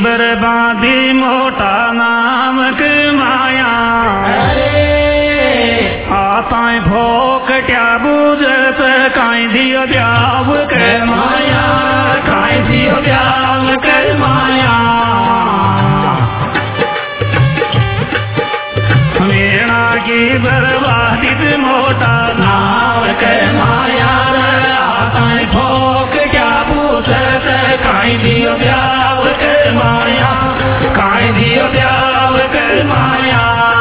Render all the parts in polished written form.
बर्बादी मोटा नाम की माया आता भोक क्या बुझत काई दियो ब्याव के माया काई दियो ब्याव के माया मेरा की बर्बादी मोटा नाम के माया आता भोक क्या बुझत काई दियो ब्याव के माया काई दियो ब्याव के माया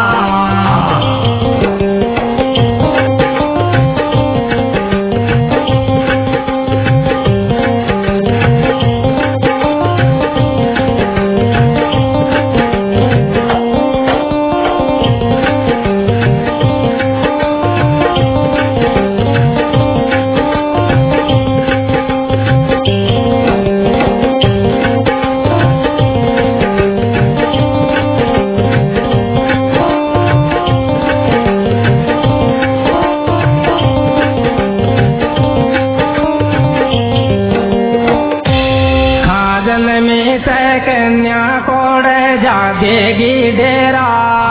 कन्या कोड़े जागेगी डेरा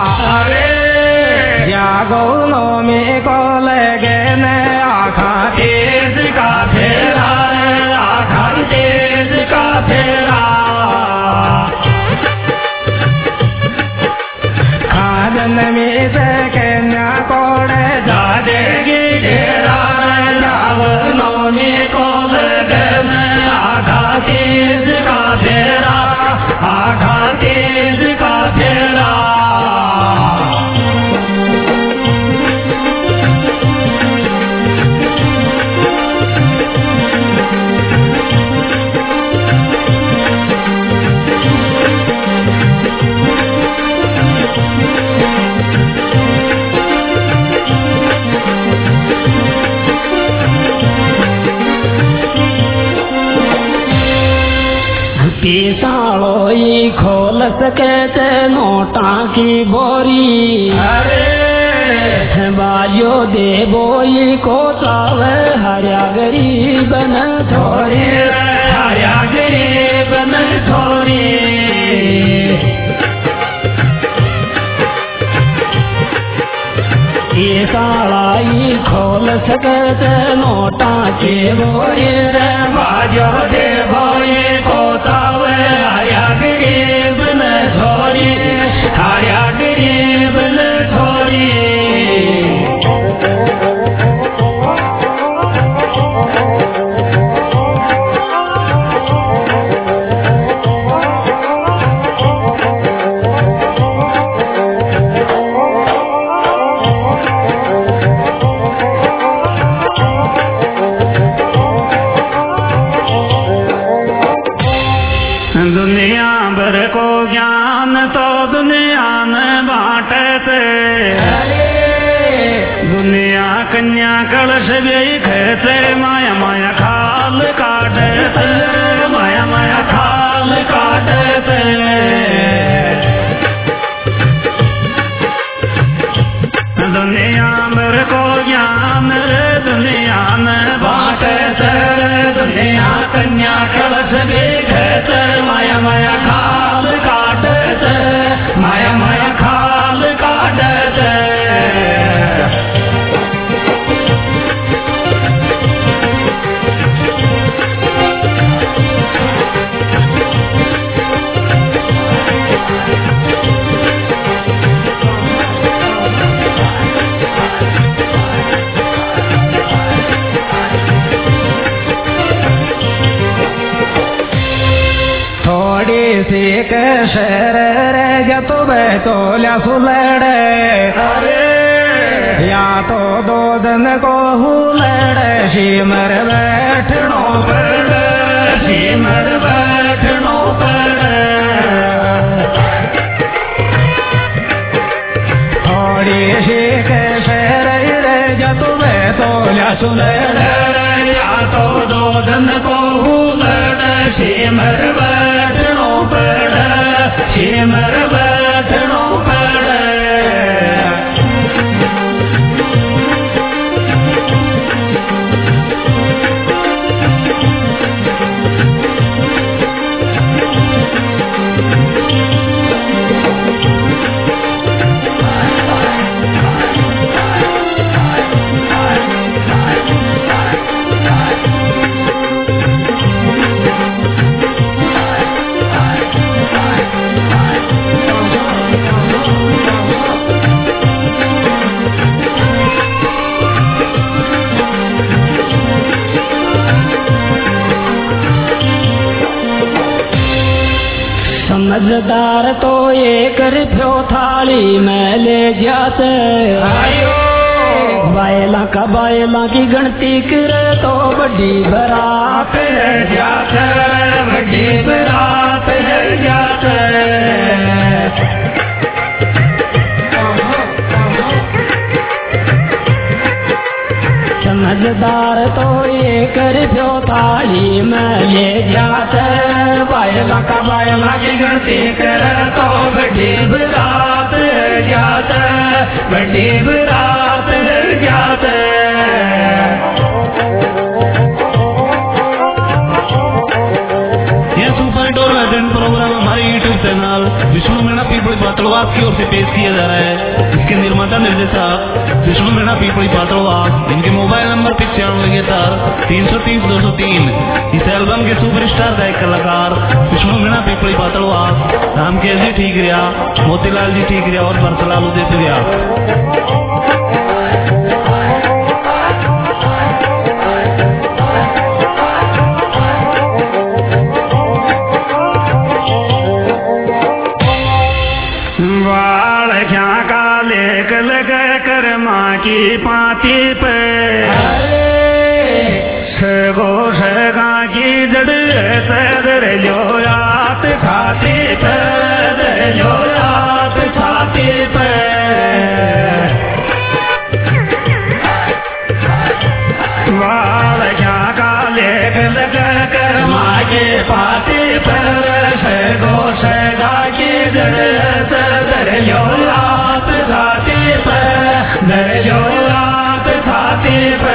जागो नो में को लगे न आखा तेज का फेरा आखा तेज का फेरा खाजन में से कन्या कोड़े जागेगी डेरा जागो नो में को लगे न आखा तेज का फेरा आखा तेज का फेरा सालोई खोल सके ते नोटा की बोरी बाजो दे बोई को चावे हरिया गरीब न थोड़ी हरिया गरीब न थोड़ी ये सालाई खोल सके ते नोटा की बोरी बाजो दे बोई को चावे हरिया गरीब न थोड़ी हरिया गरीब न थोड़ी दुनिया भर को ज्ञान तो दुनिया न बांटते दुनिया कन्या कलश खेते माया माया खाल काटते माया माया खाल काटते दुनिया भर को ज्ञान दुनिया न बांटते दुनिया कन्या कलश खेते माया माया खाल काटते माया माया खाल काटते एक शहर रे तो बैतोल्या सुलड़े या तो दो दिन को हुलड़े शीमर बैठनो पड़े शीमर बैठनो पड़े थोड़ी सी के शहर रे तो बैतोल्या सुलड़े या तो दो दिन को हुलड़े शीमर बैठनो पड़े शीमर बैठनो पड़े समझदार तो ये कर फ्यो थाली में ले जाते बायला का बायला की गणती करे तो बड़ी बरात है जाते बड़ी बरात है जाते समझदार तो ये कर फ्यो थाली में ले जाते बायला का बायला की गणती करे तो बड़ी बरात है जाते बड़ी बरात है जाते यह सुपर डोर वेदन प्रोग्राम हमारे यूट्यूब चैनल विष्णु मीणा पीपली पातड़वास की ओर से पेश किया जा रहा है। इसके निर्माता निर्देशक विष्णु मीणा पीपली पातड़वास, इनके मोबाइल नंबर 9573303203। इस एल्बम के सुपरस्टार गायक कलाकार विष्णु मीणा पीपली पातड़वास, रामकेश जी ठीकरिया, मोतीलाल जी ठीकरिया और परसलाल उदयपुरिया। की पाती पे सगो सगा की जड़ सदर जो रात खाती पे जो रात खाती पे वाल क्या का लेख लगा कर माँ के पाती पर सगो सगा की जड़ सदर जो रात खाती पे जो रात खाती पे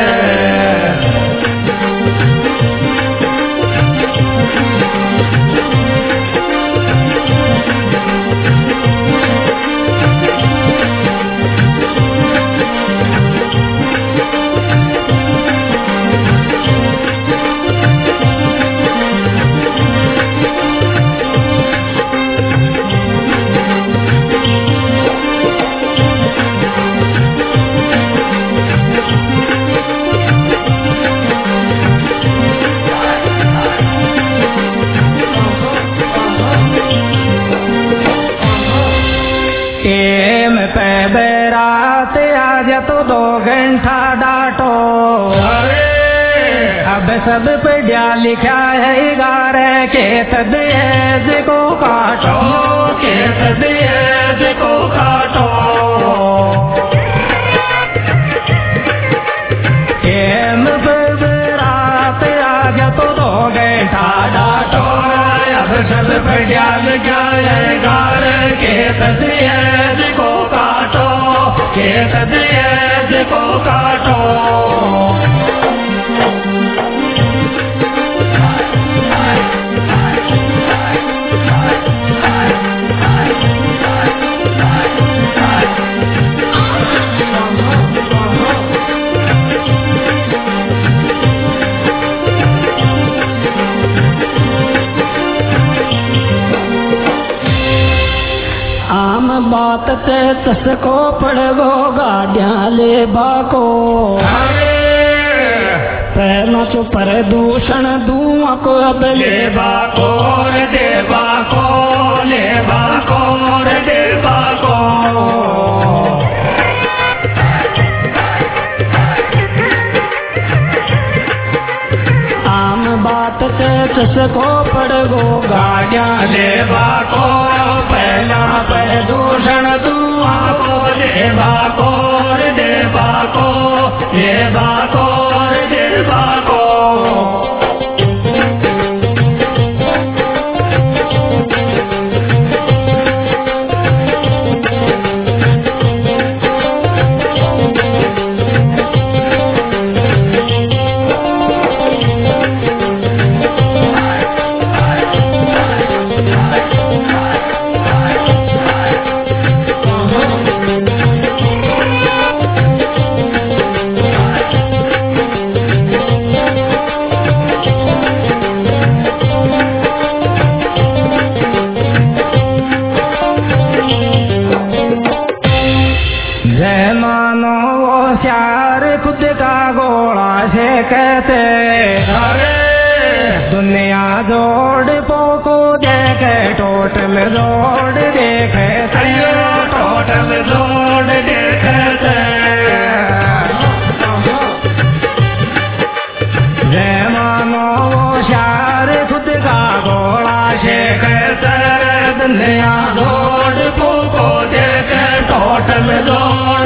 तो 2 घंटा डांटो अब सब पढ़िया लिखा है 11 के तदेज को काटो के तदेज को काटो एम रात आज तो 2 घंटा डांटो अब सब पढ़िया लिखा है 11 के तदेज को काटो के तदेज को काटो आम बात ते तसको पड़गो गाड़ियां ले बाको पहला तो प्रदूषण धुआं को अब ले बाको दे बाको ले बाको दे बाको आम बात ते तसको पड़गो गाड़ियां ले बाको पहला प्रदूषण धुआं को ले बाको दे बाको ले बाको दे बाको दुनिया जोड़ पोको देखे टोल टोटल रोड देखे टोटल रोड देखे जय मानो शार खुद का घोड़ा शेख दुनिया रोड को देखे टोटल रोड